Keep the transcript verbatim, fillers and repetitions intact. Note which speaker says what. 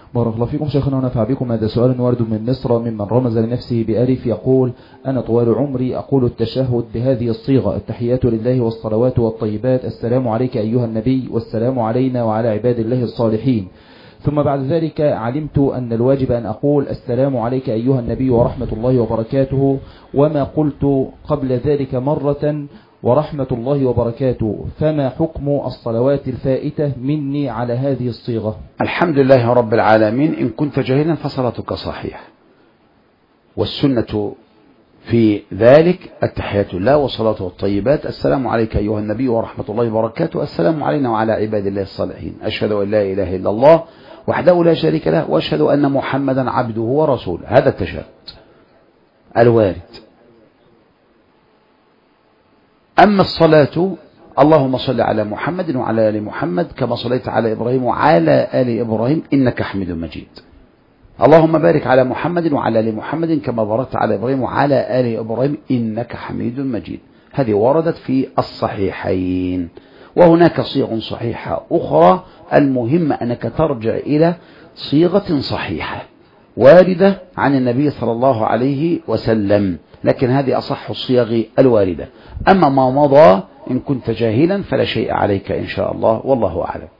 Speaker 1: بارك الله فيكم شيخنا ونفع بكم. هذا سؤال وارد من مصر ممن رمز لنفسه بألف، يقول: أنا طوال عمري أقول التشهد بهذه الصيغة: التحيات لله والصلوات والطيبات، السلام عليك أيها النبي، والسلام علينا وعلى عباد الله الصالحين. ثم بعد ذلك علمت أن الواجب أن أقول السلام عليك أيها النبي ورحمة الله وبركاته، وما قلت قبل ذلك مرة ورحمة الله وبركاته، فما حكم الصلوات الفائتة مني على هذه الصيغة؟
Speaker 2: الحمد لله رب العالمين. إن كنت جاهلا فصلاتك صحيحة، والسنة في ذلك التحيات لله والصلاة والطيبات، السلام عليك أيها النبي ورحمة الله وبركاته، السلام علينا وعلى عباد الله الصالحين، أشهد أن لا إله إلا الله وحده لا شريك له، وأشهد أن محمدا عبده ورسوله. هذا التشهد الوارد. أما الصلاة: اللهم صل على محمد وعلى آل محمد كما صليت على إبراهيم وعلى آل إبراهيم إنك حميد مجيد. اللهم بارك على محمد وعلى آل محمد كما باركت على إبراهيم وعلى آل إبراهيم إنك حميد مجيد. هذه وردت في الصحيحين، وهناك صيغ صحيحة أخرى. المهم أنك ترجع إلى صيغة صحيحة واردة عن النبي صلى الله عليه وسلم، لكن هذه أصح الصيغ الواردة. أما ما مضى إن كنت جاهلا فلا شيء عليك إن شاء الله، والله أعلم.